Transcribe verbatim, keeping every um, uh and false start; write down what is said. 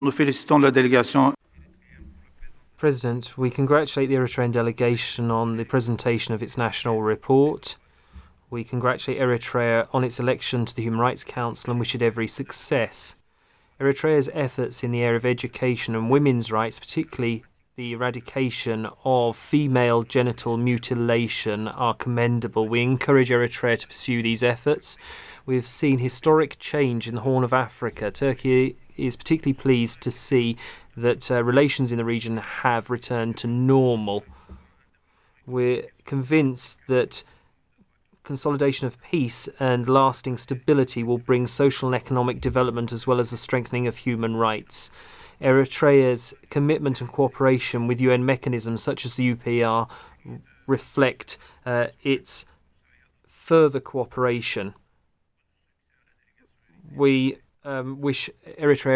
Nous félicitons la délégation. President, we congratulate the Eritrean delegation on the presentation of its national report. We congratulate Eritrea on its election to the Human Rights Council and wish it every success. Eritrea's efforts in the area of education and women's rights, particularly the eradication of female genital mutilation, are commendable. We encourage Eritrea to pursue these efforts. We've seen historic change in the Horn of Africa. Turkey is particularly pleased to see that uh, relations in the region have returned to normal. We're convinced that consolidation of peace and lasting stability will bring social and economic development as well as the strengthening of human rights. Eritrea's commitment and cooperation with U N mechanisms such as the U P R reflect uh, its further cooperation. We um, wish Eritrea